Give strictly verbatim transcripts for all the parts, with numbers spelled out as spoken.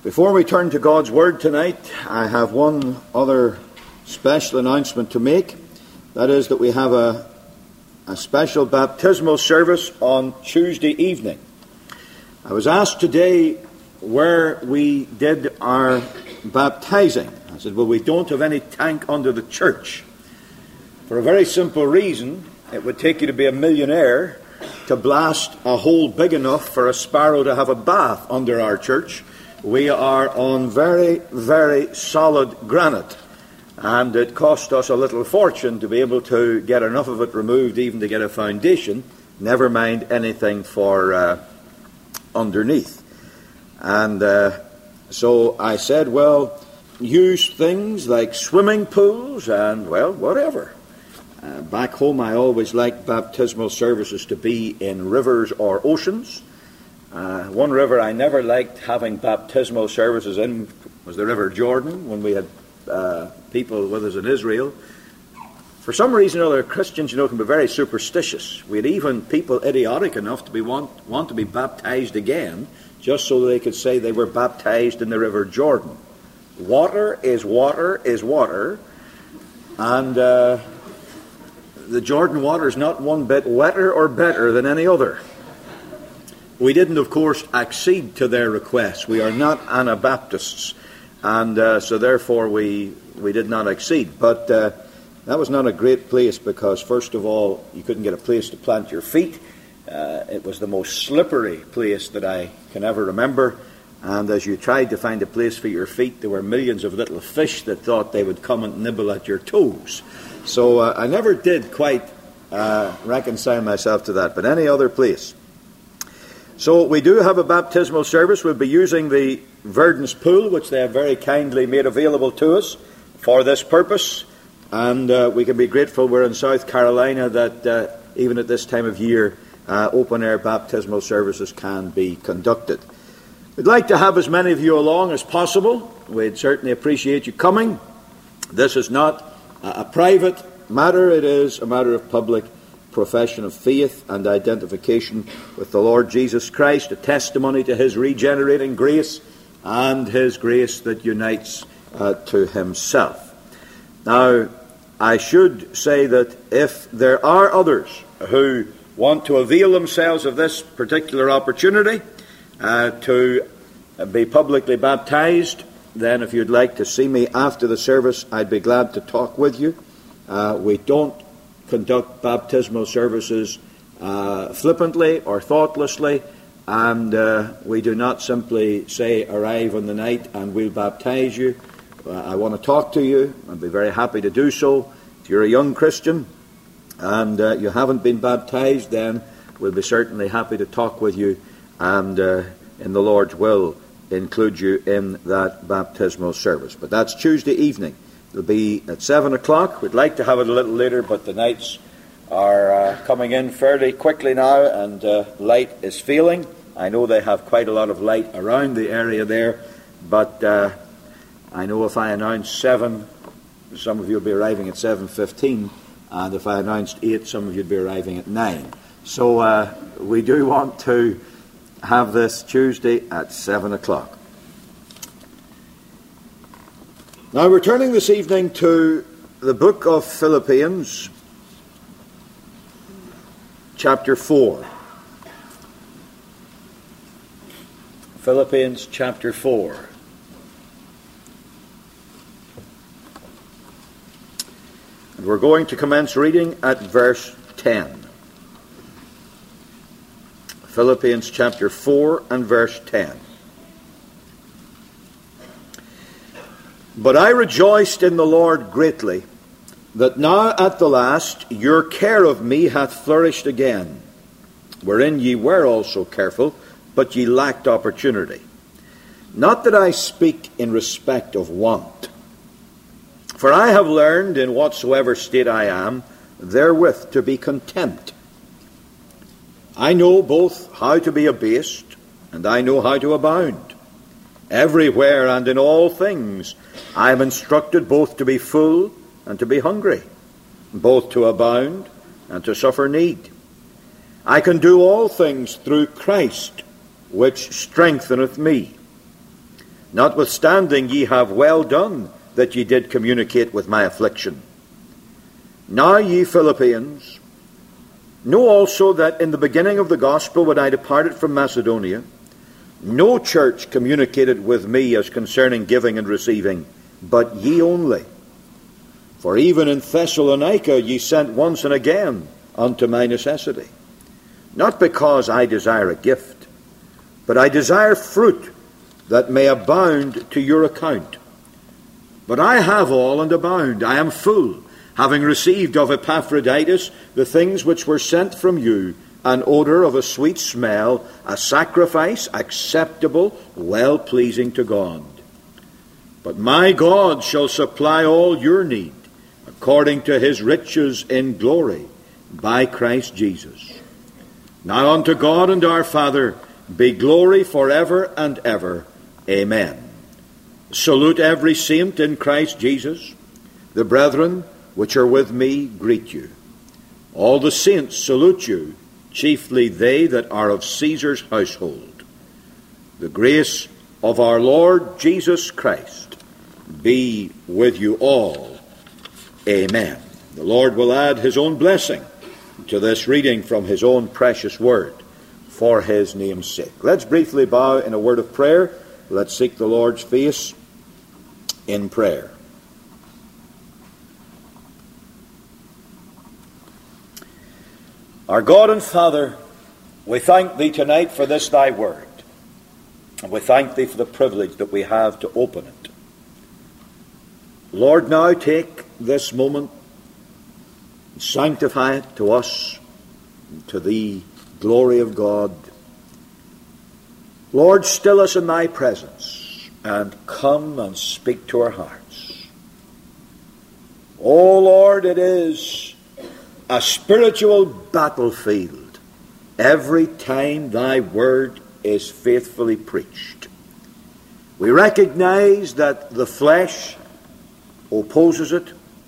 Before we turn to God's Word tonight, I have one other special announcement to make. That is that we have a, a special baptismal service on Tuesday evening. I was asked today where we did our baptizing. I said, well, we don't have any tank under the church. For a very simple reason, it would take you to be a millionaire to blast a hole big enough for a sparrow to have a bath under our church. We are on very, very solid granite, and it cost us a little fortune to be able to get enough of it removed even to get a foundation, never mind anything for uh, underneath. And uh, so I said, well, use things like swimming pools and, well, whatever. Uh, back home I always liked baptismal services to be in rivers or oceans. Uh, one river I never liked having baptismal services in was the River Jordan, when we had uh, people with us in Israel. For some reason or other, Christians, you know, can be very superstitious. We had even people idiotic enough to be want, want to be baptized again, just so they could say they were baptized in the River Jordan. Water is water is water, and uh, the Jordan water is not one bit wetter or better than any other. We didn't, of course, accede to their requests. We are not Anabaptists, and uh, so therefore we we did not accede. But uh, that was not a great place because, first of all, you couldn't get a place to plant your feet. Uh, it was the most slippery place that I can ever remember. And as you tried to find a place for your feet, there were millions of little fish that thought they would come and nibble at your toes. So uh, I never did quite uh, reconcile myself to that. But any other place. So we do have a baptismal service. We'll be using the Verdens Pool, which they have very kindly made available to us for this purpose. And uh, we can be grateful we're in South Carolina that uh, even at this time of year, uh, open-air baptismal services can be conducted. We'd like to have as many of you along as possible. We'd certainly appreciate you coming. This is not a private matter. It is a matter of public profession of faith and identification with the Lord Jesus Christ, a testimony to his regenerating grace and his grace that unites uh, to himself. Now, I should say that if there are others who want to avail themselves of this particular opportunity uh, to be publicly baptized, then if you'd like to see me after the service, I'd be glad to talk with you. Uh, we don't conduct baptismal services uh, flippantly or thoughtlessly, and uh, we do not simply say arrive on the night and we'll baptize you. Uh, I want to talk to you. I'd be very happy to do so. If you're a young Christian and uh, you haven't been baptized, then we'll be certainly happy to talk with you and uh, in the Lord's will include you in that baptismal service. But that's Tuesday evening. It'll be at seven o'clock. We'd like to have it a little later, but the nights are uh, coming in fairly quickly now, and uh, light is failing. I know they have quite a lot of light around the area there, but uh, I know if I announce seven, some of you will be arriving at seven fifteen, and if I announced eight, some of you will be arriving at nine. So uh, we do want to have this Tuesday at seven o'clock. Now we're turning this evening to the book of Philippians, chapter four. Philippians chapter four. And we're going to commence reading at verse ten. Philippians chapter four and verse ten. But I rejoiced in the Lord greatly, that now at the last your care of me hath flourished again, wherein ye were also careful, but ye lacked opportunity. Not that I speak in respect of want. For I have learned in whatsoever state I am, therewith to be content. I know both how to be abased, and I know how to abound. Everywhere and in all things I am instructed both to be full and to be hungry, both to abound and to suffer need. I can do all things through Christ, which strengtheneth me. Notwithstanding, ye have well done that ye did communicate with my affliction. Now, ye Philippians, know also that in the beginning of the gospel, when I departed from Macedonia, no church communicated with me as concerning giving and receiving, but ye only. For even in Thessalonica ye sent once and again unto my necessity. Not because I desire a gift, but I desire fruit that may abound to your account. But I have all and abound. I am full, having received of Epaphroditus the things which were sent from you, an odour of a sweet smell, a sacrifice acceptable, well-pleasing to God. But my God shall supply all your need, according to his riches in glory, by Christ Jesus. Now unto God and our Father be glory forever and ever. Amen. Salute every saint in Christ Jesus. The brethren which are with me greet you. All the saints salute you, chiefly they that are of Caesar's household. The grace of our Lord Jesus Christ be with you all. Amen. The Lord will add his own blessing to this reading from his own precious word for his name's sake. Let's briefly bow in a word of prayer. Let's seek the Lord's face in prayer. Our God and Father, we thank thee tonight for this thy word. And we thank thee for the privilege that we have to open it. Lord, now take this moment and sanctify it to us, and to the glory of God. Lord, still us in thy presence, and come and speak to our hearts. Oh Lord, it is a spiritual battlefield every time thy word is faithfully preached. We recognize that the flesh opposes it.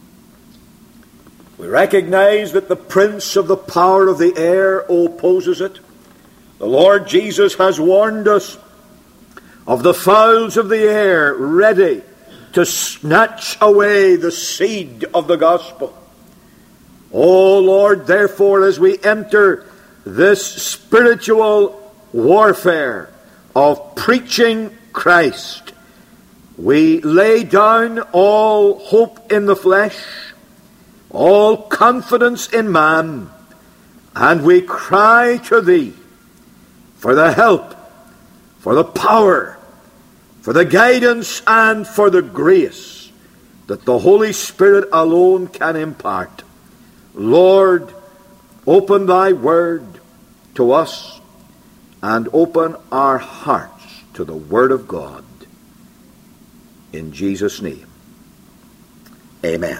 We recognize that the prince of the power of the air opposes it. The Lord Jesus has warned us of the fowls of the air ready to snatch away the seed of the gospel. O Lord, therefore, as we enter this spiritual warfare of preaching Christ, we lay down all hope in the flesh, all confidence in man, and we cry to thee for the help, for the power, for the guidance, and for the grace that the Holy Spirit alone can impart. Lord, open thy word to us and open our hearts to the word of God. In Jesus' name, amen.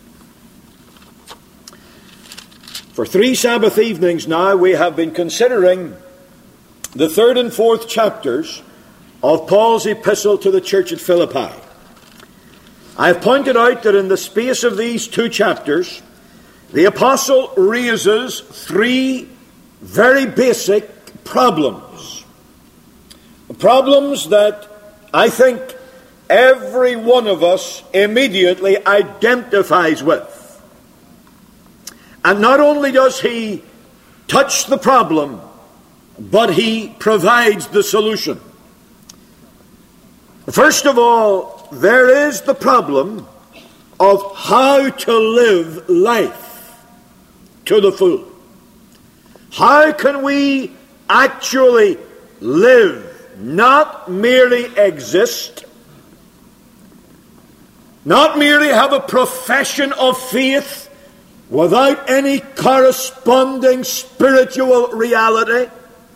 For three Sabbath evenings now we have been considering the third and fourth chapters of Paul's epistle to the church at Philippi. I have pointed out that in the space of these two chapters, the apostle raises three very basic problems. Problems that I think every one of us immediately identifies with. And not only does he touch the problem, but he provides the solution. First of all, there is the problem of how to live life to the full. How can we actually live, not merely exist, not merely have a profession of faith without any corresponding spiritual reality,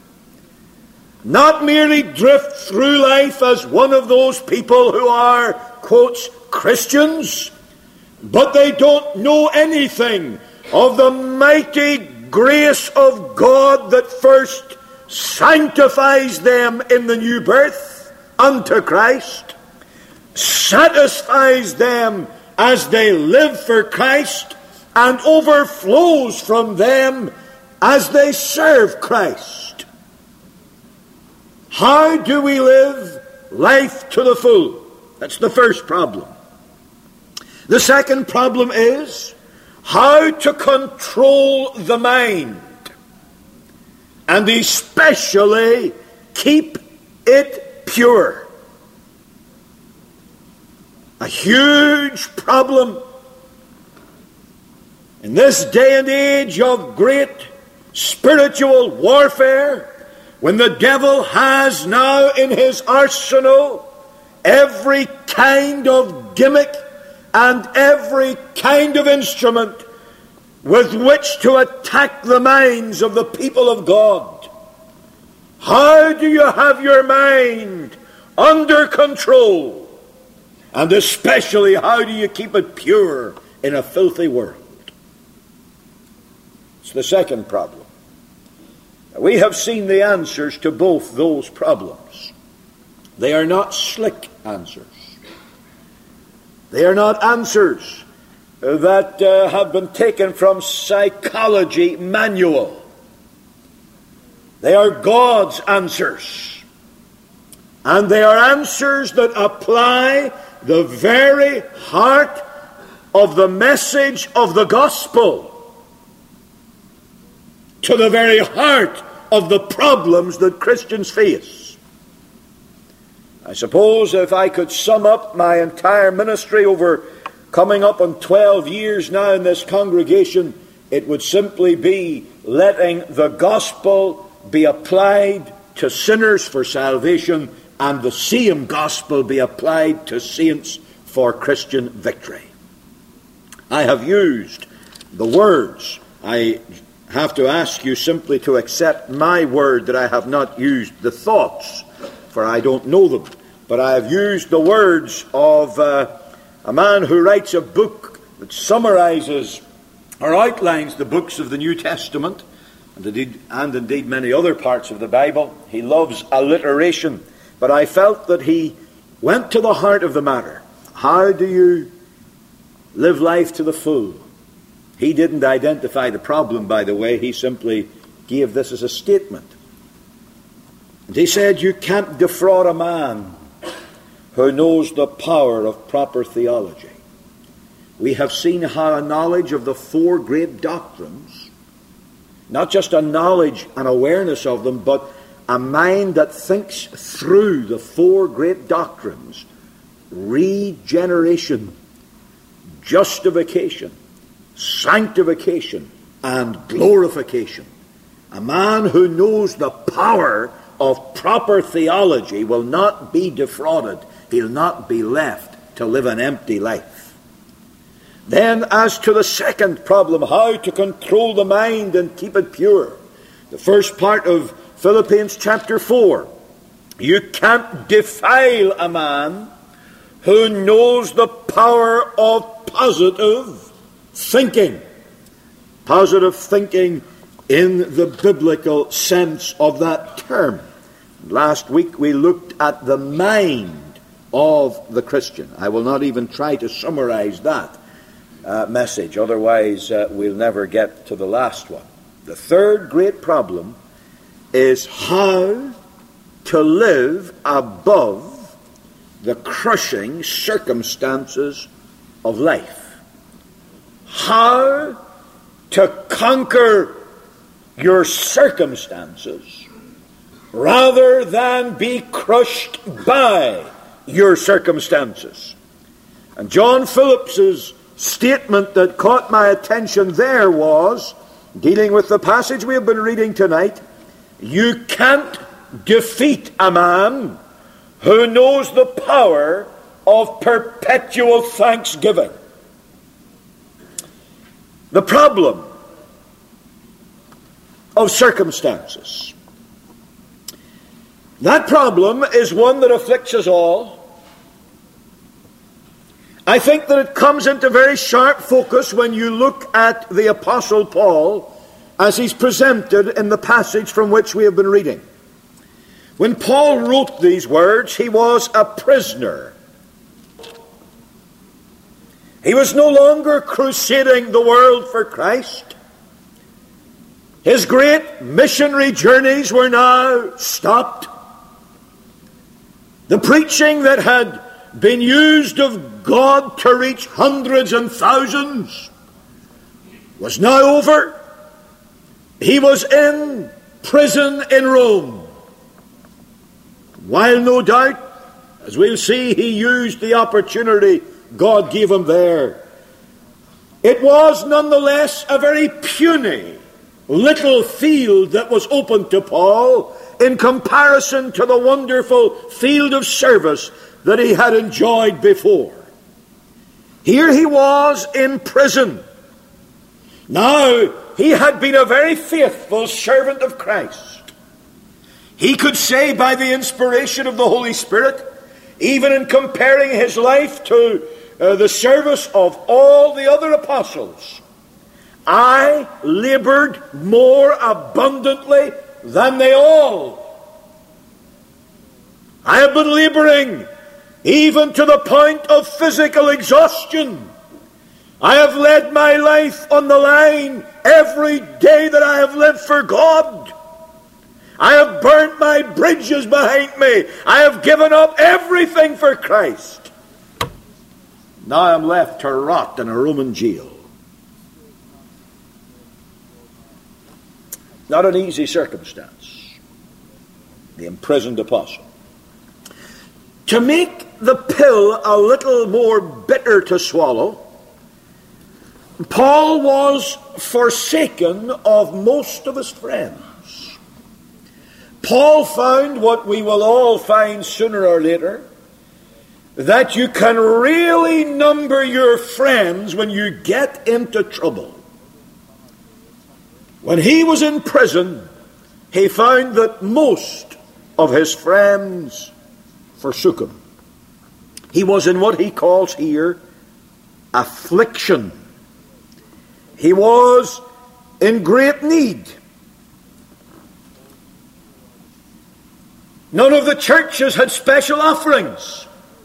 not merely drift through life as one of those people who are, quotes, Christians, but they don't know anything of the mighty grace of God that first sanctifies them in the new birth unto Christ, satisfies them as they live for Christ, and overflows from them as they serve Christ. How do we live life to the full. That's the first problem. The second problem is how to control the mind, and especially keep it pure. A huge problem in this day and age of great spiritual warfare, when the devil has now in his arsenal every kind of gimmick and every kind of instrument with which to attack the minds of the people of God. How do you have your mind under control? And especially, how do you keep it pure in a filthy world? It's the second problem. We have seen the answers to both those problems. They are not slick answers. They are not answers that uh, have been taken from psychology manual. They are God's answers. And they are answers that apply the very heart of the message of the gospel to the very heart of the problems that Christians face. I suppose if I could sum up my entire ministry over coming up on twelve years now in this congregation, it would simply be letting the gospel be applied to sinners for salvation, and the same gospel be applied to saints for Christian victory. I have used the words. I have to ask you simply to accept my word that I have not used the thoughts, for I don't know them. But I have used the words of uh, a man who writes a book that summarizes or outlines the books of the New Testament, and indeed, and indeed many other parts of the Bible. He loves alliteration, but I felt that he went to the heart of the matter. How do you live life to the full? He didn't identify the problem, by the way. He simply gave this as a statement. And he said, you can't defraud a man who knows the power of proper theology. We have seen how a knowledge of the four great doctrines, not just a knowledge and awareness of them, but a mind that thinks through the four great doctrines, regeneration, justification, sanctification, and glorification. A man who knows the power of proper theology will not be defrauded. He'll not be left to live an empty life. Then, as to the second problem, how to control the mind and keep it pure. The first part of Philippians chapter four. You can't defile a man who knows the power of positive thinking. Positive thinking in the biblical sense of that term. Last week we looked at the mind of the Christian. I will not even try to summarize that uh, message, otherwise uh, we'll never get to the last one. The third great problem is how to live above the crushing circumstances of life. How to conquer your circumstances rather than be crushed by your circumstances. And John Phillips's statement that caught my attention there was, dealing with the passage we have been reading tonight, you can't defeat a man who knows the power of perpetual thanksgiving. The problem of circumstances. That problem is one that afflicts us all. I think that it comes into very sharp focus when you look at the Apostle Paul as he's presented in the passage from which we have been reading. When Paul wrote these words, he was a prisoner. He was no longer crusading the world for Christ. His great missionary journeys were now stopped. The preaching that had been used of God to reach hundreds and thousands was now over. He was in prison in Rome. While no doubt, as we'll see, he used the opportunity God gave him there, it was nonetheless a very puny little field that was open to Paul in comparison to the wonderful field of service that he had enjoyed before. Here he was in prison. Now, he had been a very faithful servant of Christ. He could say by the inspiration of the Holy Spirit, even in comparing his life to uh, the service of all the other apostles, I labored more abundantly than they all. I have been laboring even to the point of physical exhaustion. I have led my life on the line every day that I have lived for God. I have burnt my bridges behind me. I have given up everything for Christ. Now I am left to rot in a Roman jail. Not an easy circumstance. The imprisoned apostle. To make the pill a little more bitter to swallow, Paul was forsaken of most of his friends. Paul found what we will all find sooner or later, that you can really number your friends when you get into trouble. When he was in prison, he found that most of his friends forsook him. He was in what he calls here affliction. He was in great need. None of the churches had special offerings.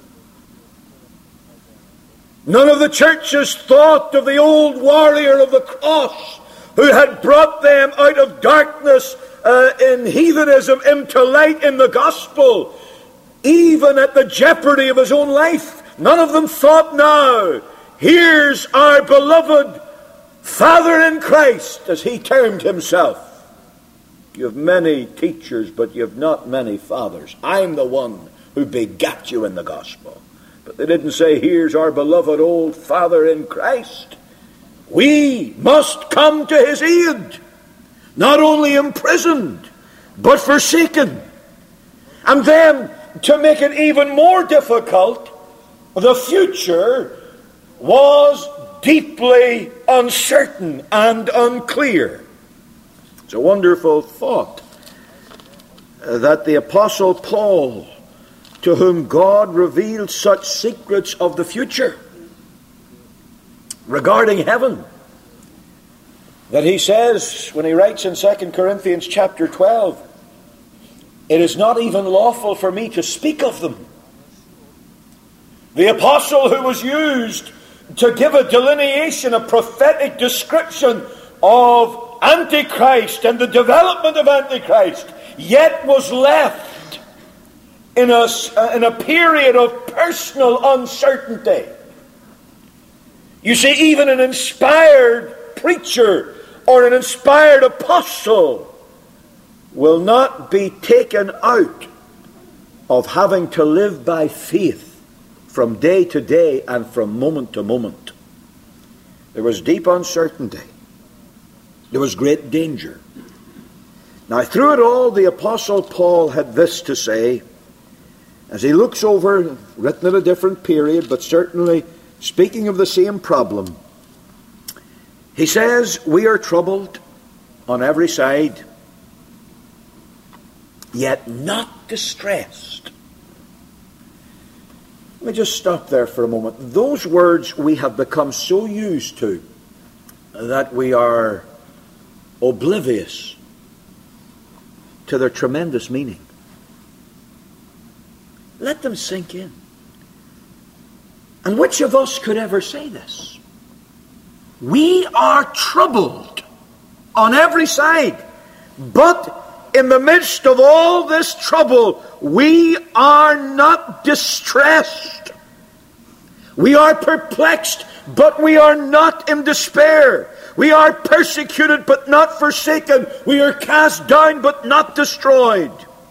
None of the churches thought of the old warrior of the cross who had brought them out of darkness uh, in heathenism into light in the gospel, even at the jeopardy of his own life. None of them thought, now, here's our beloved Father in Christ, as he termed himself. You have many teachers, but you have not many fathers. I'm the one who begat you in the gospel. But they didn't say, here's our beloved old Father in Christ. We must come to his aid. Not only imprisoned, but forsaken. And then, to make it even more difficult, the future was deeply uncertain and unclear. It's a wonderful thought that the Apostle Paul, to whom God revealed such secrets of the future regarding heaven, that he says, when he writes in Second Corinthians chapter twelve, it is not even lawful for me to speak of them. The apostle who was used to give a delineation, a prophetic description of Antichrist and the development of Antichrist, yet was left in a, in a period of personal uncertainty. You see, even an inspired preacher or an inspired apostle will not be taken out of having to live by faith from day to day and from moment to moment. There was deep uncertainty. There was great danger. Now, through it all, the Apostle Paul had this to say, as he looks over, written at a different period, but certainly speaking of the same problem. He says, we are troubled on every side, yet not distressed. Let me just stop there for a moment. Those words we have become so used to that we are oblivious to their tremendous meaning. Let them sink in. And which of us could ever say this? We are troubled on every side, but in the midst of all this trouble, we are not distressed. We are perplexed, but we are not in despair. We are persecuted, but not forsaken. We are cast down, but not destroyed.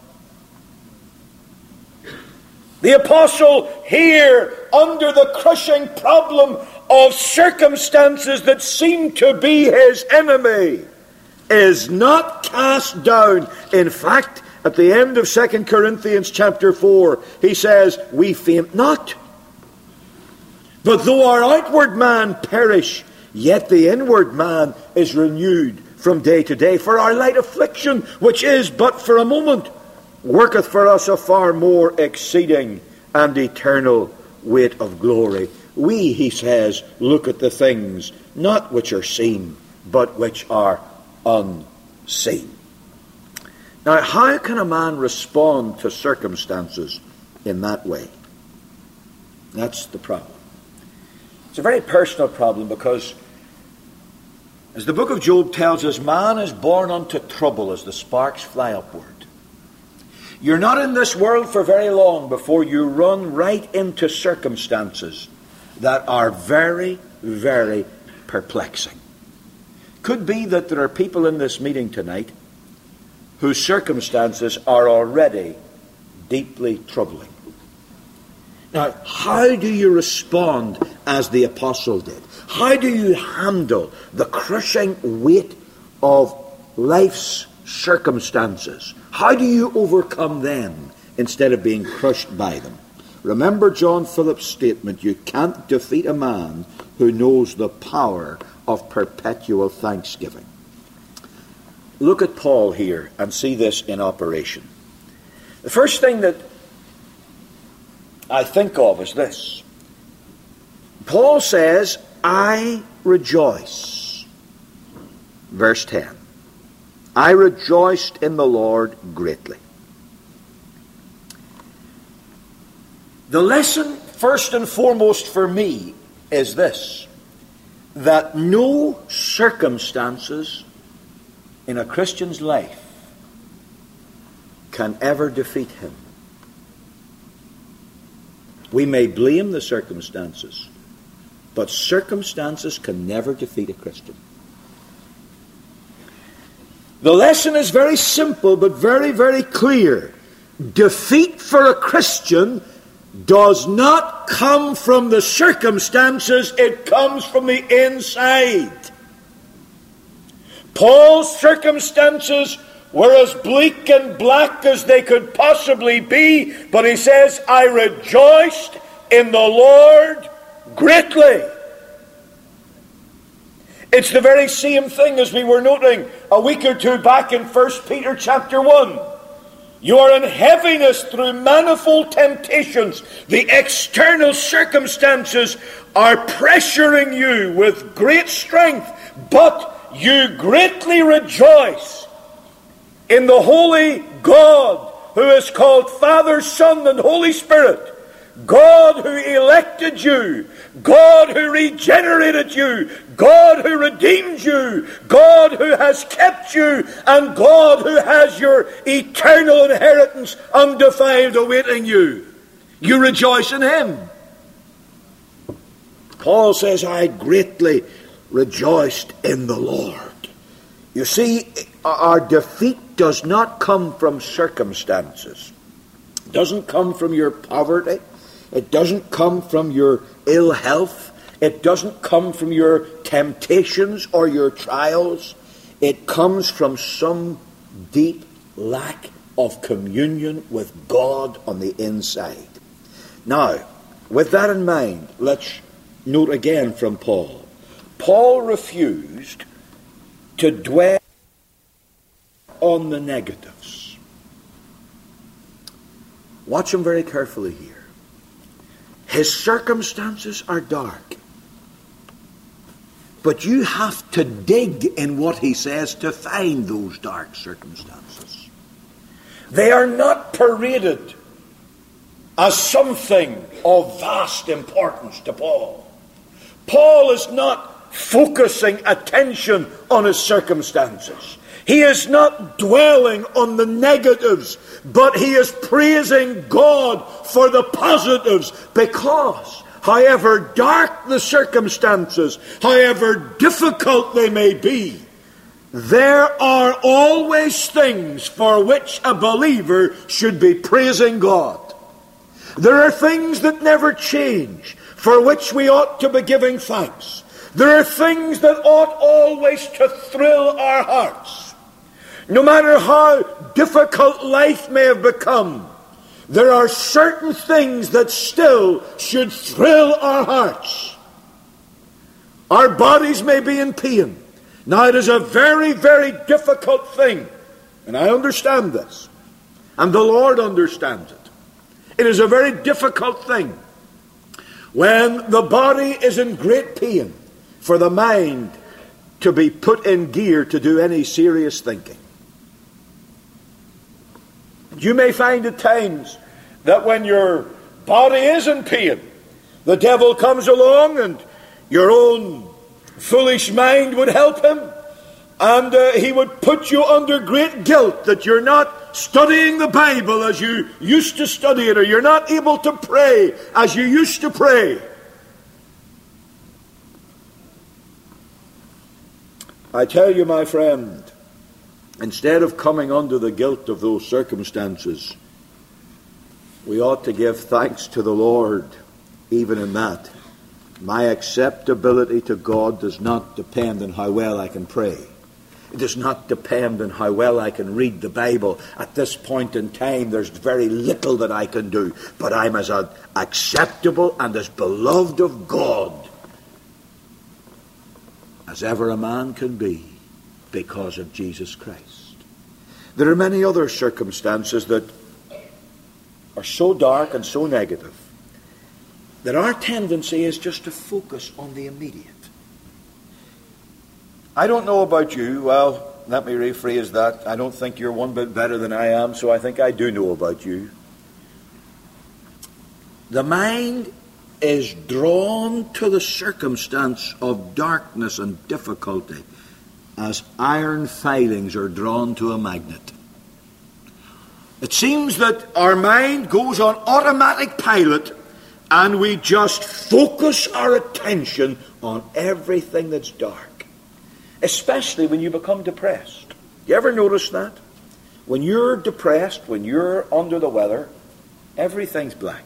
The apostle here, under the crushing problem of circumstances that seem to be his enemy, is not cast down. In fact, at the end of Second Corinthians chapter four, he says, we faint not. But though our outward man perish, yet the inward man is renewed from day to day. For our light affliction, which is but for a moment, worketh for us a far more exceeding and eternal weight of glory. We, he says, look at the things, not which are seen, but which are unseen. Now, how can a man respond to circumstances in that way? That's the problem. It's a very personal problem because, as the book of Job tells us, man is born unto trouble as the sparks fly upward. You're not in this world for very long before you run right into circumstances that are very, very perplexing. Could be that there are people in this meeting tonight whose circumstances are already deeply troubling. Now, how do you respond as the apostle did? How do you handle the crushing weight of life's circumstances? How do you overcome them instead of being crushed by them? Remember John Phillips' statement, you can't defeat a man who knows the power of perpetual thanksgiving. Look at Paul here and see this in operation. The first thing that I think of is this. Paul says, I rejoice. Verse ten. I rejoiced in the Lord greatly. The lesson, first and foremost for me, is this. That no circumstances in a Christian's life can ever defeat him. We may blame the circumstances, but circumstances can never defeat a Christian. The lesson is very simple, but very, very clear. Defeat for a Christian does not come from the circumstances, it comes from the inside. Paul's circumstances were as bleak and black as they could possibly be, but he says, I rejoiced in the Lord greatly. It's the very same thing as we were noting a week or two back in First Peter chapter one. You are in heaviness through manifold temptations. The external circumstances are pressuring you with great strength, but you greatly rejoice in the holy God who is called Father, Son, and Holy Spirit. God who elected you, God who regenerated you, God who redeemed you, God who has kept you, and God who has your eternal inheritance undefiled awaiting you. You rejoice in Him. Paul says, I greatly rejoiced in the Lord. You see, our defeat does not come from circumstances. It doesn't come from your poverty. It doesn't come from your ill health. It doesn't come from your temptations or your trials. It comes from some deep lack of communion with God on the inside. Now, with that in mind, let's note again from Paul. Paul refused to dwell on the negatives. Watch him very carefully here. His circumstances are dark. But you have to dig in what he says to find those dark circumstances. They are not paraded as something of vast importance to Paul. Paul is not focusing attention on his circumstances. He is not dwelling on the negatives, but he is praising God for the positives, because however dark the circumstances, however difficult they may be, there are always things for which a believer should be praising God. There are things that never change, for which we ought to be giving thanks. There are things that ought always to thrill our hearts. No matter how difficult life may have become, there are certain things that still should thrill our hearts. Our bodies may be in pain. Now, it is a very, very difficult thing, and I understand this, and the Lord understands it. It is a very difficult thing when the body is in great pain for the mind to be put in gear to do any serious thinking. You may find at times that when your body is in pain, the devil comes along and your own foolish mind would help him, and uh, he would put you under great guilt that you're not studying the Bible as you used to study it, or you're not able to pray as you used to pray. I tell you, my friend, instead of coming under the guilt of those circumstances, we ought to give thanks to the Lord even in that. My acceptability to God does not depend on how well I can pray. It does not depend on how well I can read the Bible. At this point in time, there's very little that I can do, but I'm as acceptable and as beloved of God as ever a man can be, because of Jesus Christ. There are many other circumstances that are so dark and so negative that our tendency is just to focus on the immediate. I don't know about you. Well, let me rephrase that. I don't think you're one bit better than I am, so I think I do know about you. The mind is drawn to the circumstance of darkness and difficulty as iron filings are drawn to a magnet. It seems that our mind goes on automatic pilot, and we just focus our attention on everything that's dark, especially when you become depressed. You ever notice that? When you're depressed, when you're under the weather, everything's black.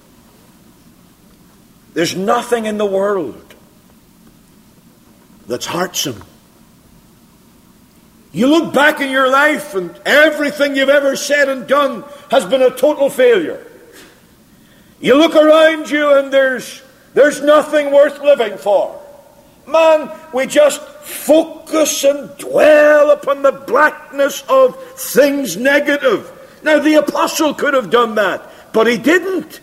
There's nothing in the world that's heartsome. You look back in your life and everything you've ever said and done has been a total failure. You look around you and there's, there's nothing worth living for. Man, we just focus and dwell upon the blackness of things negative. Now, the apostle could have done that, but he didn't.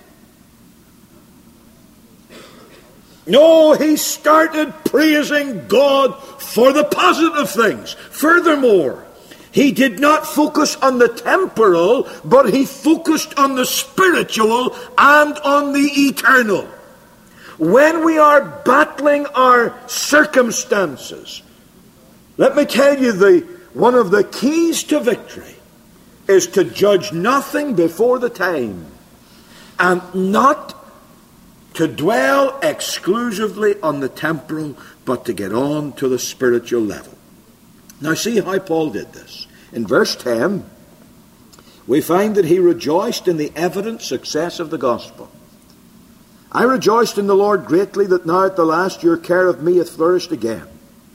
No, he started praising God for the positive things. Furthermore, he did not focus on the temporal, but he focused on the spiritual and on the eternal. When we are battling our circumstances, let me tell you, the one of the keys to victory is to judge nothing before the time, and not to dwell exclusively on the temporal, but to get on to the spiritual level. Now see how Paul did this. In verse ten, we find that he rejoiced in the evident success of the gospel. I rejoiced in the Lord greatly that now at the last your care of me hath flourished again.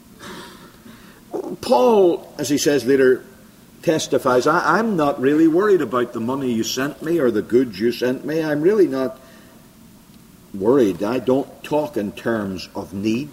Paul, as he says later, testifies, I, I'm not really worried about the money you sent me or the goods you sent me. I'm really not worried. I don't talk in terms of need.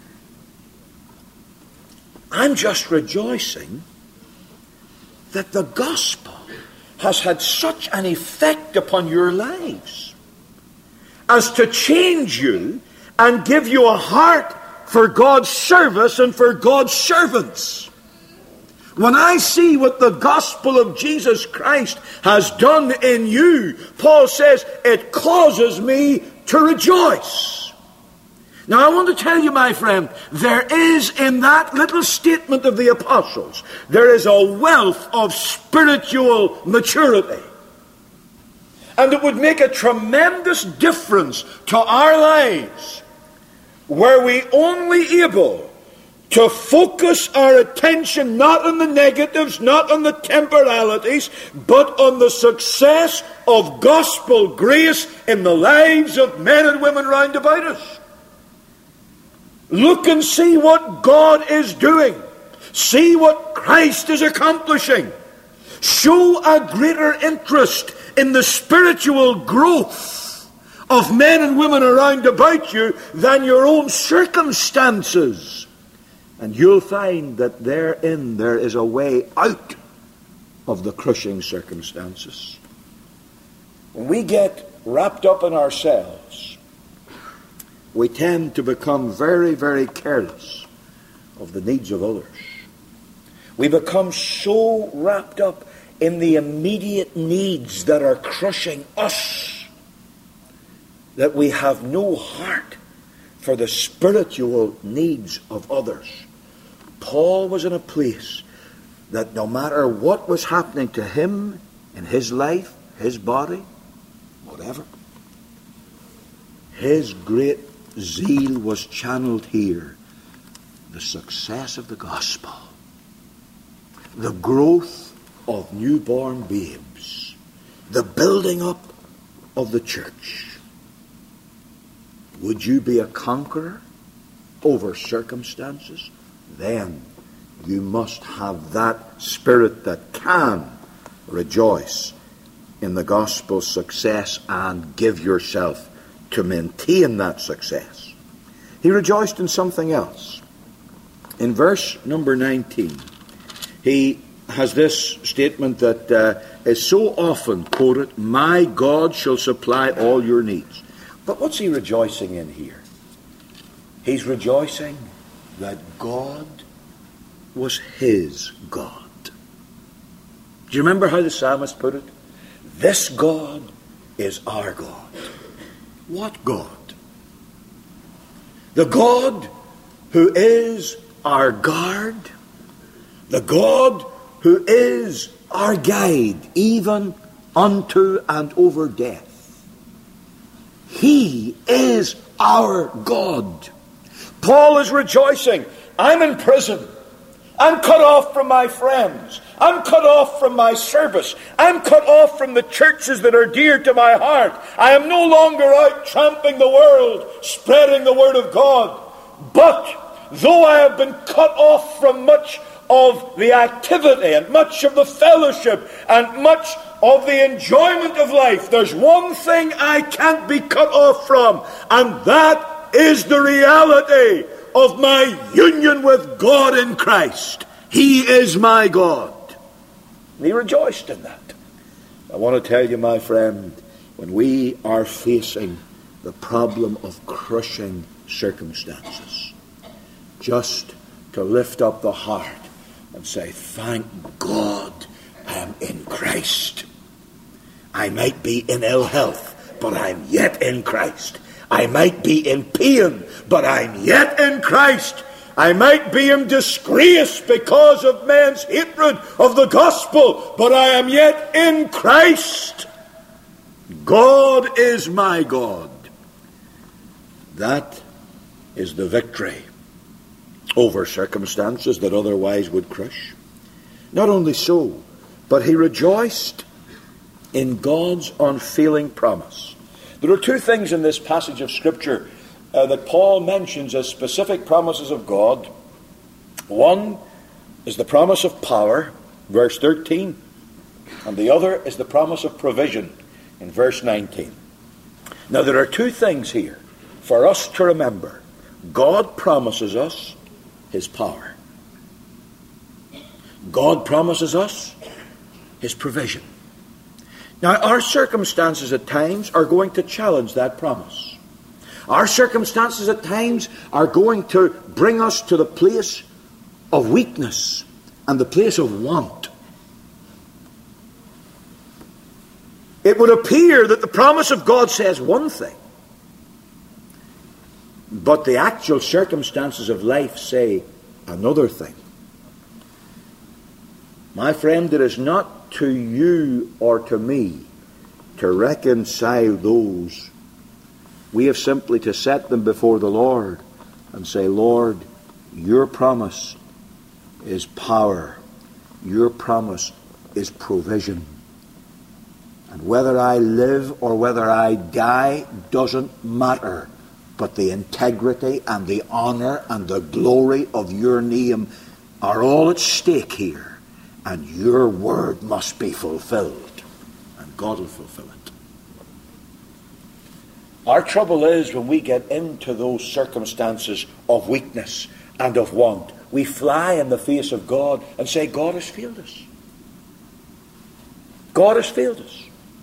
I'm just rejoicing that the gospel has had such an effect upon your lives as to change you and give you a heart for God's service and for God's servants. When I see what the gospel of Jesus Christ has done in you, Paul says, it causes me to rejoice. Now I want to tell you, my friend, there is in that little statement of the apostles, there is a wealth of spiritual maturity. And it would make a tremendous difference to our lives were we only able to focus our attention not on the negatives, not on the temporalities, but on the success of gospel grace in the lives of men and women round about us. Look and see what God is doing. See what Christ is accomplishing. Show a greater interest in the spiritual growth of men and women around about you than your own circumstances. And you'll find that therein there is a way out of the crushing circumstances. When we get wrapped up in ourselves, we tend to become very, very careless of the needs of others. We become so wrapped up in the immediate needs that are crushing us that we have no heart for the spiritual needs of others. Paul was in a place that no matter what was happening to him in his life, his body, whatever, his great zeal was channeled here. The success of the gospel, the growth of newborn babes, the building up of the church. Would you be a conqueror over circumstances? Then you must have that spirit that can rejoice in the gospel's success and give yourself to maintain that success. He rejoiced in something else. In verse number nineteen, he has this statement that uh, is so often quoted, "My God shall supply all your needs." But what's he rejoicing in here? He's rejoicing that God was his God. Do you remember how the psalmist put it? This God is our God. What God? The God who is our guard, the God who is our guide, even unto and over death. He is our God. Paul is rejoicing. I'm in prison. I'm cut off from my friends. I'm cut off from my service. I'm cut off from the churches that are dear to my heart. I am no longer out tramping the world, spreading the word of God. But though I have been cut off from much of the activity and much of the fellowship and much of the enjoyment of life, there's one thing I can't be cut off from, and that is the reality of my union with God in Christ. He is my God. And he rejoiced in that. I want to tell you, my friend, when we are facing the problem of crushing circumstances, just to lift up the heart and say, thank God I am in Christ. I might be in ill health, but I'm yet in Christ. I might be in pain, but I'm yet in Christ. I might be in disgrace because of men's hatred of the gospel, but I am yet in Christ. God is my God. That is the victory over circumstances that otherwise would crush. Not only so, but he rejoiced in God's unfailing promise. There are two things in this passage of Scripture uh, that Paul mentions as specific promises of God. One is the promise of power, verse thirteen, and the other is the promise of provision in verse nineteen. Now there are two things here for us to remember. God promises us his power. God promises us his provision. Now, our circumstances at times are going to challenge that promise. Our circumstances at times are going to bring us to the place of weakness and the place of want. It would appear that the promise of God says one thing, But the actual circumstances of life say another thing. My friend, it is not to you or to me to reconcile those. We have simply to set them before the Lord and say, Lord, your promise is power. Your promise is provision. And whether I live or whether I die doesn't matter. But the integrity and the honor and the glory of your name are all at stake here. And your word must be fulfilled. And God will fulfill it. Our trouble is when we get into those circumstances of weakness and of want, we fly in the face of God and say, God has failed us. God has failed us.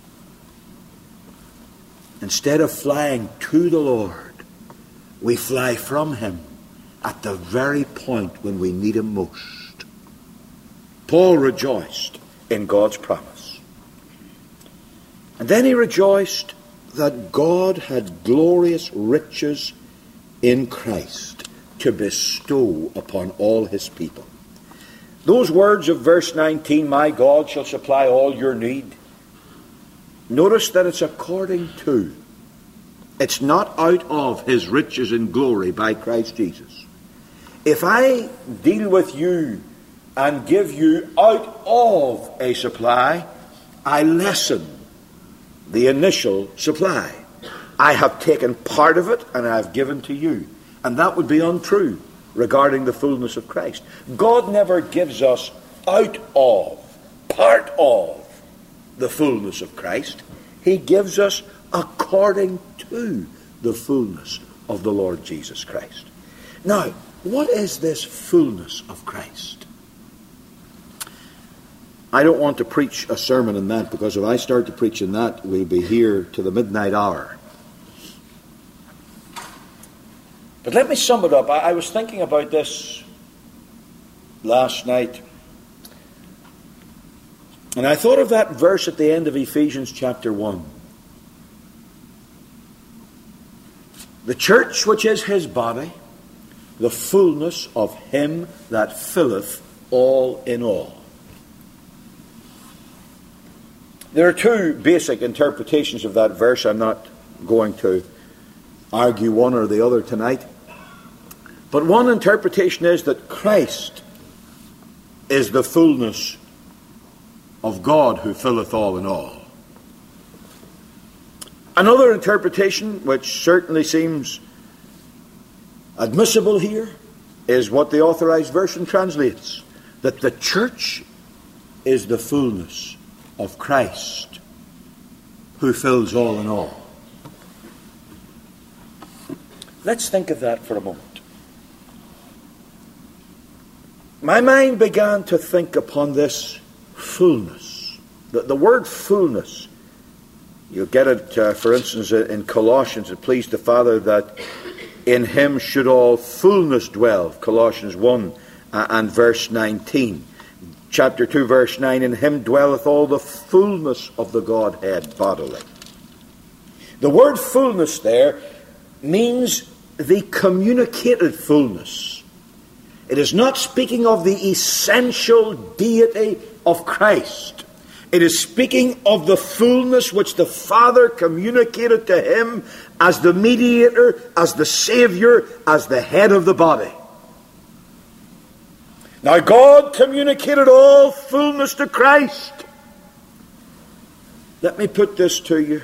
Instead of flying to the Lord, we fly from him at the very point when we need him most. Paul rejoiced in God's promise. And then he rejoiced that God had glorious riches in Christ to bestow upon all his people. Those words of verse nineteen, my God shall supply all your need. Notice that it's according to. It's not out of his riches and glory by Christ Jesus. If I deal with you and give you out of a supply, I lessen the initial supply. I have taken part of it and I have given to you. And that would be untrue regarding the fullness of Christ. God never gives us out of, part of the fullness of Christ. He gives us according to the fullness of the Lord Jesus Christ. Now, what is this fullness of Christ? I don't want to preach a sermon in that, because if I start to preach in that, we'll be here to the midnight hour. But let me sum it up. I, I was thinking about this last night, and I thought of that verse at the end of Ephesians chapter one. The church which is his body, the fullness of him that filleth all in all. There are two basic interpretations of that verse. I'm not going to argue one or the other tonight. But one interpretation is that Christ is the fullness of God who filleth all in all. Another interpretation, which certainly seems admissible here, is what the Authorized Version translates, that the church is the fullness of Christ who fills all in all. Let's think of that for a moment. My mind began to think upon this fullness. The, the word fullness, you'll get it, uh, for instance, in Colossians. It pleased the Father that in him should all fullness dwell. Colossians one uh, and verse nineteen. Chapter two, verse nine, in him dwelleth all the fullness of the Godhead bodily. The word fullness there means the communicated fullness. It is not speaking of the essential deity of Christ. It is speaking of the fullness which the Father communicated to him as the mediator, as the Savior, as the head of the body. Now God communicated all fullness to Christ. Let me put this to you.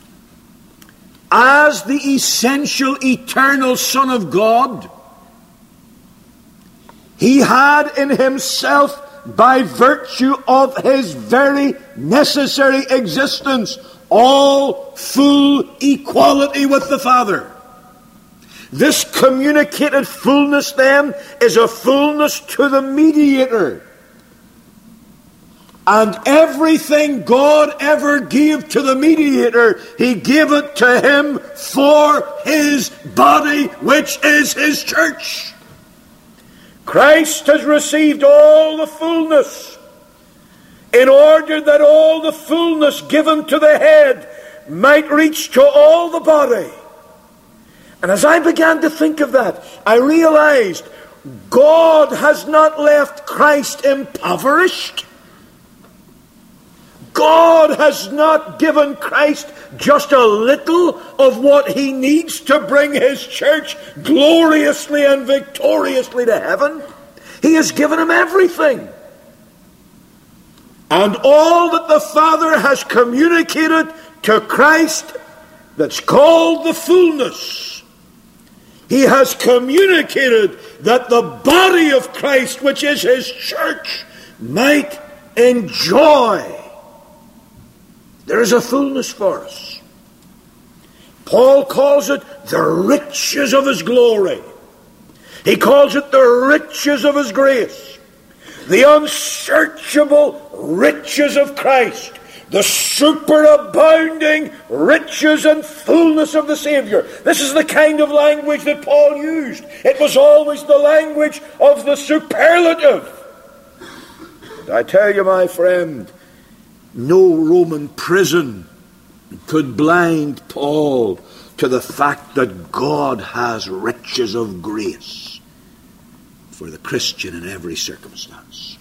As the essential eternal Son of God, he had in himself, by virtue of his very necessary existence, all full equality with the Father. This communicated fullness, then, is a fullness to the mediator. And everything God ever gave to the mediator, he gave it to him for his body, which is his church. Christ has received all the fullness in order that all the fullness given to the head might reach to all the body. And as I began to think of that, I realized God has not left Christ impoverished. God has not given Christ just a little of what he needs to bring his church gloriously and victoriously to heaven. He has given him everything. And all that the Father has communicated to Christ, that's called the fullness, he has communicated that the body of Christ, which is his church, might enjoy. There is a fullness for us. Paul calls it the riches of his glory. He calls it the riches of his grace. The unsearchable riches of Christ. The superabounding riches and fullness of the Savior. This is the kind of language that Paul used. It was always the language of the superlative. And I tell you, my friend, no Roman prison could blind Paul to the fact that God has riches of grace for the Christian in every circumstance.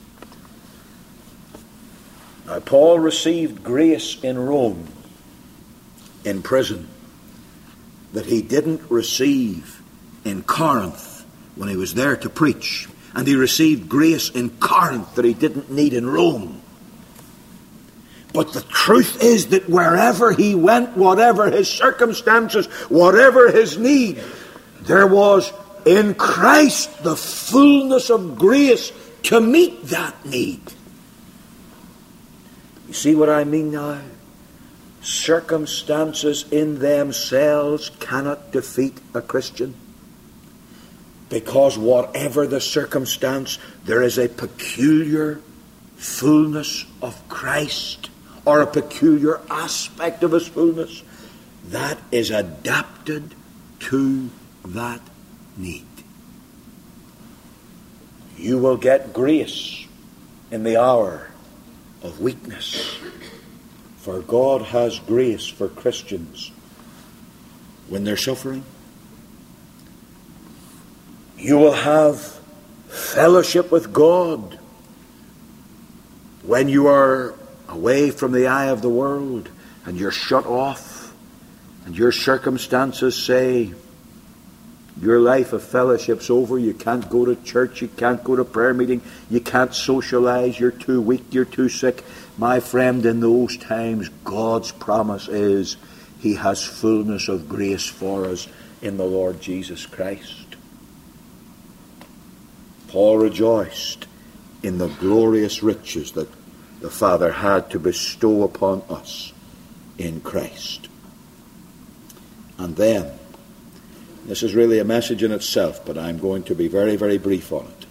Now, Paul received grace in Rome, in prison, that he didn't receive in Corinth when he was there to preach. And he received grace in Corinth that he didn't need in Rome. But the truth is that wherever he went, whatever his circumstances, whatever his need, there was in Christ the fullness of grace to meet that need. You see what I mean now? Circumstances in themselves cannot defeat a Christian. Because whatever the circumstance, there is a peculiar fullness of Christ, or a peculiar aspect of his fullness that is adapted to that need. You will get grace in the hour of weakness, for God has grace for Christians when they're suffering. You will have fellowship with God when you are away from the eye of the world and you're shut off and your circumstances say your life of fellowship's over. You can't go to church, you can't go to prayer meeting, you can't socialize, you're too weak, you're too sick. My friend, in those times, God's promise is he has fullness of grace for us in the Lord Jesus Christ. Paul rejoiced in the glorious riches that the Father had to bestow upon us in Christ. And then, this is really a message in itself, but I'm going to be very, very brief on it.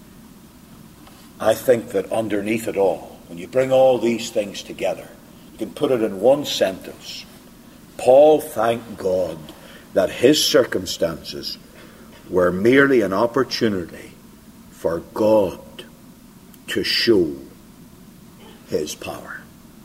I think that underneath it all, when you bring all these things together, you can put it in one sentence. Paul thanked God that his circumstances were merely an opportunity for God to show his power.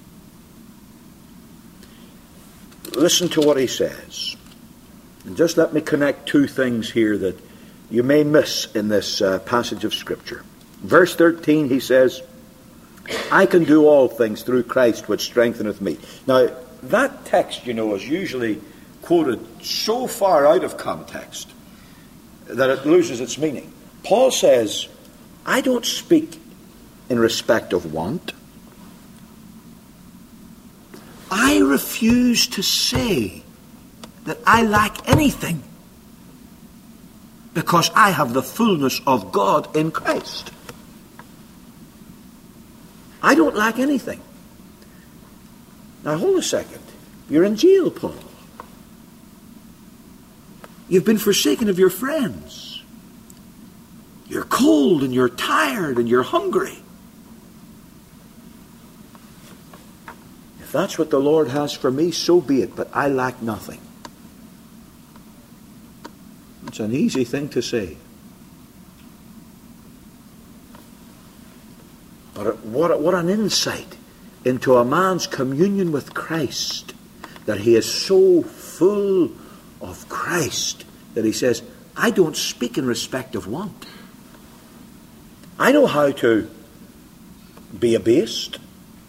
Listen to what he says. And just let me connect two things here that you may miss in this uh, passage of Scripture. Verse thirteen, he says, I can do all things through Christ which strengtheneth me. Now, that text, you know, is usually quoted so far out of context that it loses its meaning. Paul says, I don't speak in respect of want. I refuse to say that I lack anything because I have the fullness of God in Christ. I don't lack anything. Now hold a second. You're in jail, Paul. You've been forsaken of your friends. You're cold and you're tired and you're hungry. If that's what the Lord has for me, so be it, but I lack nothing. It's an easy thing to say. But what, what an insight into a man's communion with Christ, that he is so full of Christ that he says, I don't speak in respect of want. I know how to be abased.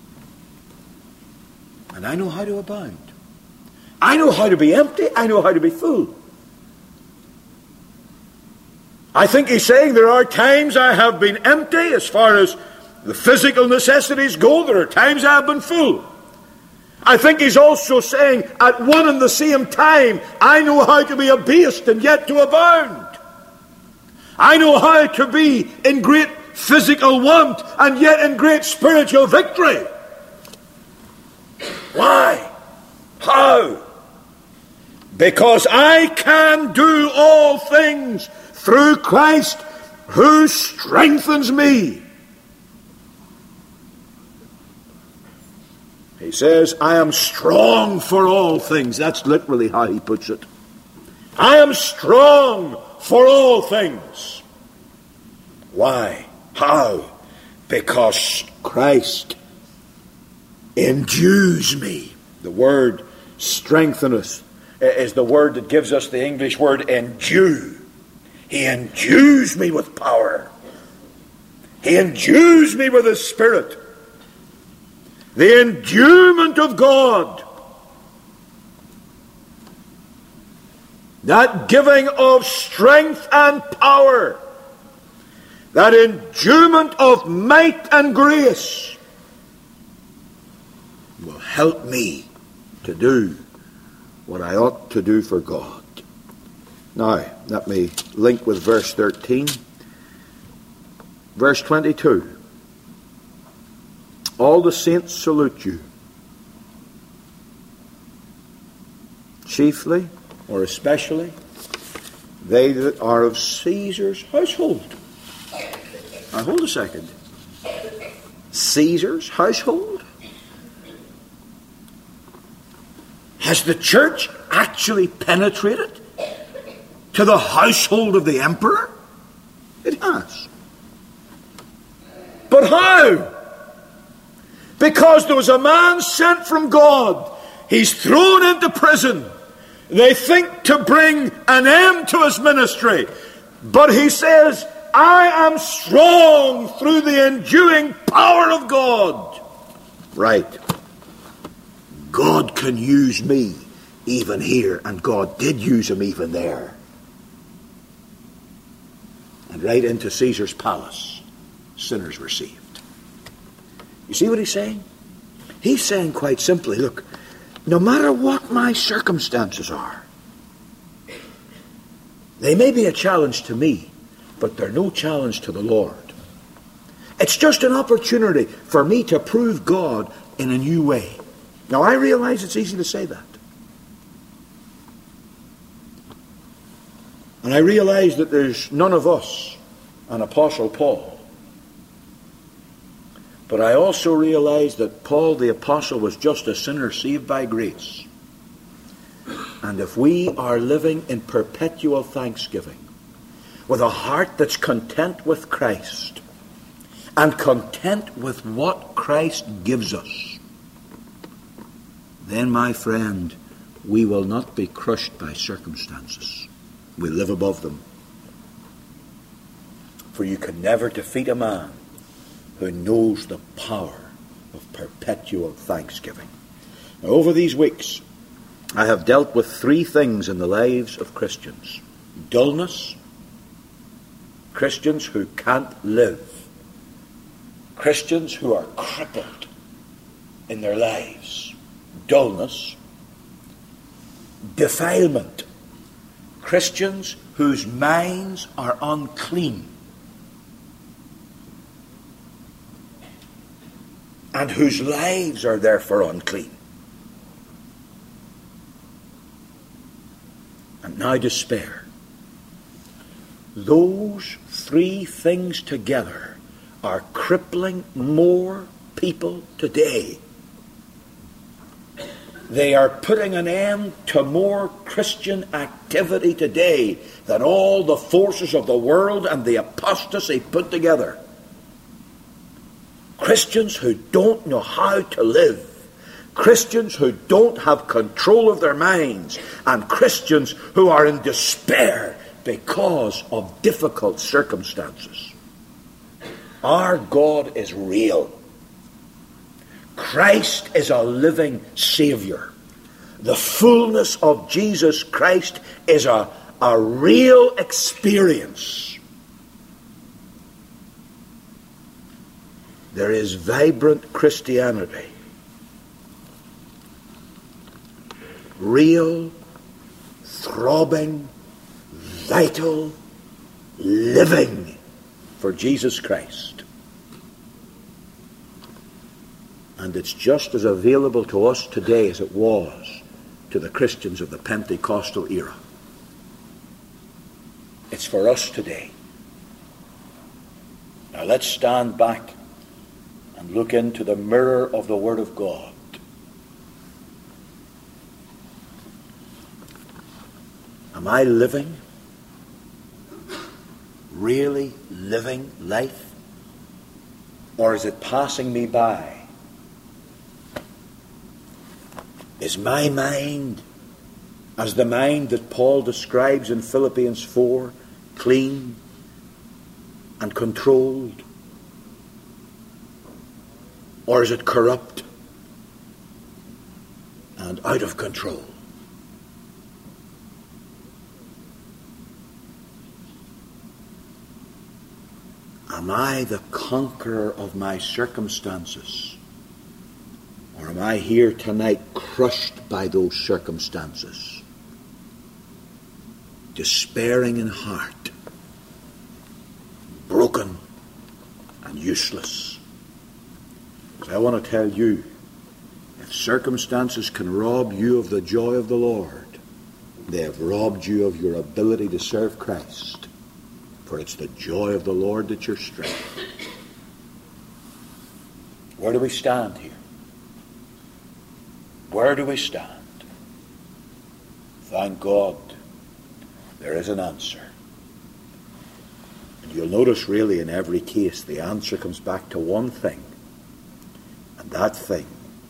And I know how to abound. I know how to be empty. I know how to be full. I think he's saying there are times I have been empty as far as the physical necessities go. There are times I have been full. I think he's also saying at one and the same time, I know how to be abased and yet to abound. I know how to be in great physical want and yet in great spiritual victory. Why? How? Because I can do all things through Christ who strengthens me. He says, I am strong for all things. That's literally how he puts it. I am strong for all things. Why? How? Because Christ endues me. The word strengtheneth is the word that gives us the English word endue. He endues me with power. He endues me with His Spirit. The endowment of God. That giving of strength and power. That endowment of might and grace will help me to do what I ought to do for God. Now, let me link with verse thirteen. Verse twenty-two. All the saints salute you. Chiefly, or especially, they that are of Caesar's household. Now, hold a second. Caesar's household? Has the church actually penetrated to the household of the emperor? It has. But how? Because there was a man sent from God. He's thrown into prison. They think to bring an end to his ministry. But he says, I am strong through the enduing power of God. Right. God can use me even here, and God did use him even there. And right into Caesar's palace, sinners were saved. You see what he's saying? He's saying quite simply, look, no matter what my circumstances are, they may be a challenge to me, but they're no challenge to the Lord. It's just an opportunity for me to prove God in a new way. Now, I realize it's easy to say that. And I realize that there's none of us an Apostle Paul. But I also realize that Paul the Apostle was just a sinner saved by grace. And if we are living in perpetual thanksgiving, with a heart that's content with Christ, and content with what Christ gives us, then, my friend, we will not be crushed by circumstances. We live above them. For you can never defeat a man who knows the power of perpetual thanksgiving. Now, over these weeks, I have dealt with three things in the lives of Christians. Dullness, Christians who can't live, Christians who are crippled in their lives. Dullness, defilement, Christians whose minds are unclean and whose lives are therefore unclean. And now despair. Those three things together are crippling more people today. They are putting an end to more Christian activity today than all the forces of the world and the apostasy put together. Christians who don't know how to live, Christians who don't have control of their minds, and Christians who are in despair because of difficult circumstances. Our God is real. Christ is a living Saviour. The fullness of Jesus Christ is a, a real experience. There is vibrant Christianity. Real, throbbing, vital, living for Jesus Christ. And it's just as available to us today as it was to the Christians of the Pentecostal era. It's for us today. Now let's stand back and look into the mirror of the Word of God. Am I living, really living life? Or is it passing me by? Is my mind, as the mind that Paul describes in Philippians four, clean and controlled? Or is it corrupt and out of control? Am I the conqueror of my circumstances? Or am I here tonight crushed by those circumstances? Despairing in heart, broken and useless. Because I want to tell you, if circumstances can rob you of the joy of the Lord, they have robbed you of your ability to serve Christ. For it's the joy of the Lord that's your strength. Where do we stand here? Where do we stand? Thank God there is an answer. And you'll notice really in every case the answer comes back to one thing. And that thing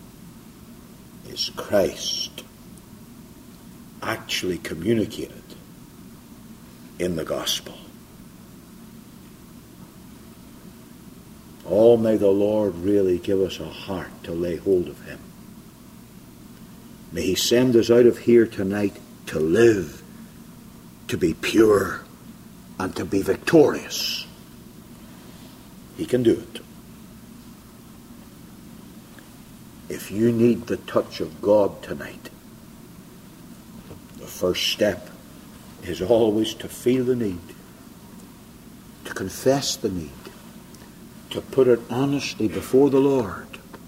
is Christ actually communicated in the gospel. Oh, may the Lord really give us a heart to lay hold of him. May he send us out of here tonight to live, to be pure, and to be victorious. He can do it. If you need the touch of God tonight, the first step is always to feel the need, to confess the need, to put it honestly before the Lord.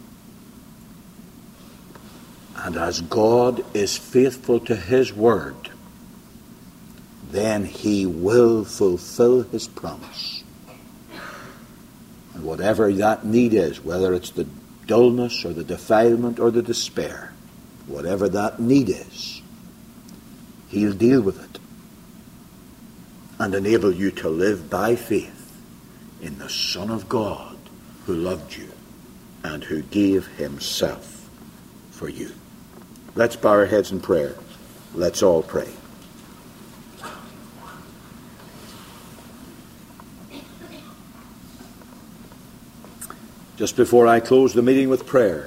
And as God is faithful to his word, then he will fulfill his promise. And whatever that need is, whether it's the dullness or the defilement or the despair, whatever that need is, he'll deal with it and enable you to live by faith in the Son of God who loved you and who gave himself for you. Let's bow our heads in prayer. Let's all pray. Just before I close the meeting with prayer,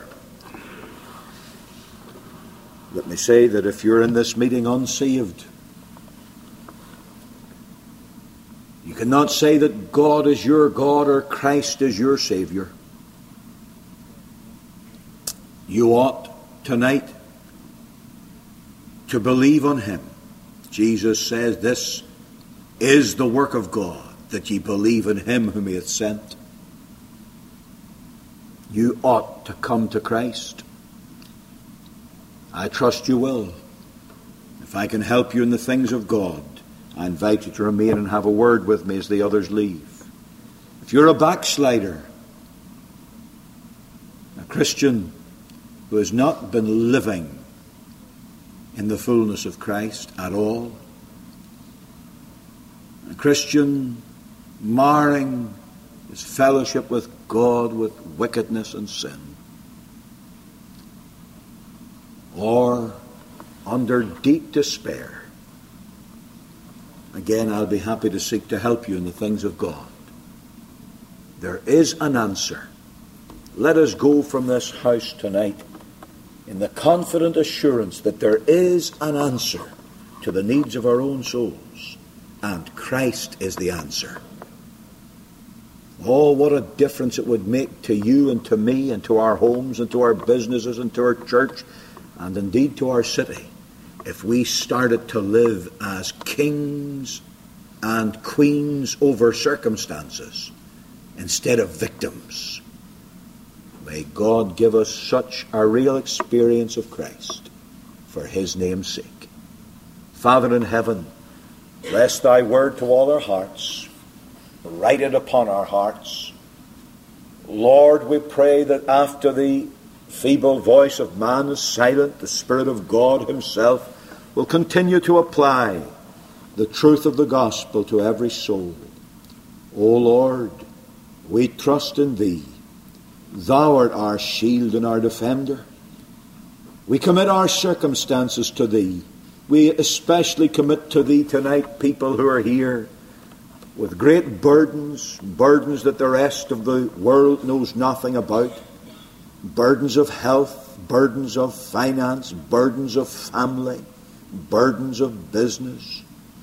let me say that if you're in this meeting unsaved, you cannot say that God is your God or Christ is your Savior. You ought tonight to believe on him. Jesus says, this is the work of God, that ye believe in him whom he hath sent. You ought to come to Christ. I trust you will. If I can help you in the things of God, I invite you to remain and have a word with me as the others leave. If you're a backslider, a Christian who has not been living in the fullness of Christ at all, a Christian marring his fellowship with God with wickedness and sin, or under deep despair, again, I'll be happy to seek to help you in the things of God. There is an answer. Let us go from this house tonight in the confident assurance that there is an answer to the needs of our own souls, and Christ is the answer. Oh, what a difference it would make to you and to me and to our homes and to our businesses and to our church and indeed to our city if we started to live as kings and queens over circumstances instead of victims. May God give us such a real experience of Christ for his name's sake. Father in heaven, bless thy word to all our hearts. Write it upon our hearts. Lord, we pray that after the feeble voice of man is silent, the Spirit of God himself will continue to apply the truth of the gospel to every soul. O Lord, we trust in thee. Thou art our shield and our defender. We commit our circumstances to thee. We especially commit to thee tonight people who are here with great burdens, burdens that the rest of the world knows nothing about, burdens of health, burdens of finance, burdens of family, burdens of business.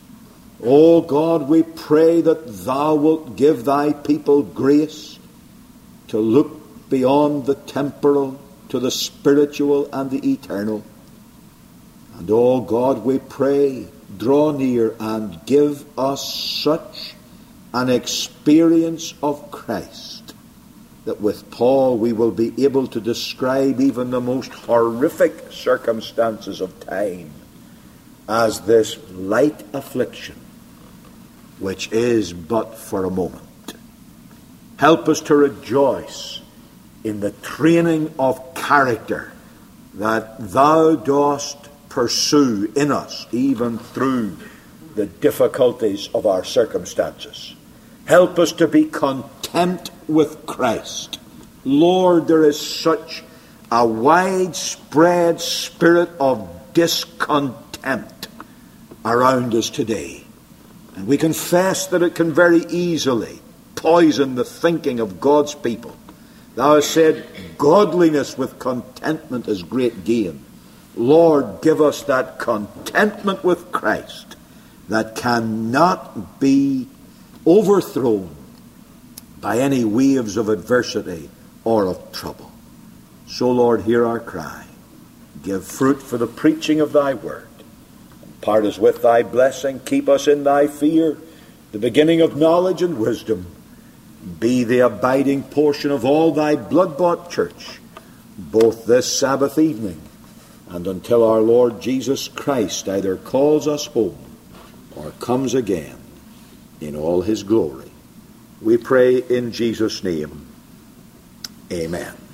O God, we pray that thou wilt give thy people grace to look beyond the temporal to the spiritual and the eternal. And O God, we pray, draw near and give us such an experience of Christ that with Paul we will be able to describe even the most horrific circumstances of time as this light affliction, which is but for a moment. Help us to rejoice in the training of character that thou dost pursue in us, even through the difficulties of our circumstances. Help us to be content with Christ. Lord, there is such a widespread spirit of discontent around us today. And we confess that it can very easily poison the thinking of God's people. Thou hast said, godliness with contentment is great gain. Lord, give us that contentment with Christ that cannot be overthrown by any waves of adversity or of trouble. So, Lord, hear our cry. Give fruit for the preaching of thy word. Part us with thy blessing. Keep us in thy fear, the beginning of knowledge and wisdom. Be the abiding portion of all thy blood-bought church, both this Sabbath evening and until our Lord Jesus Christ either calls us home or comes again in all his glory. We pray in Jesus' name. Amen.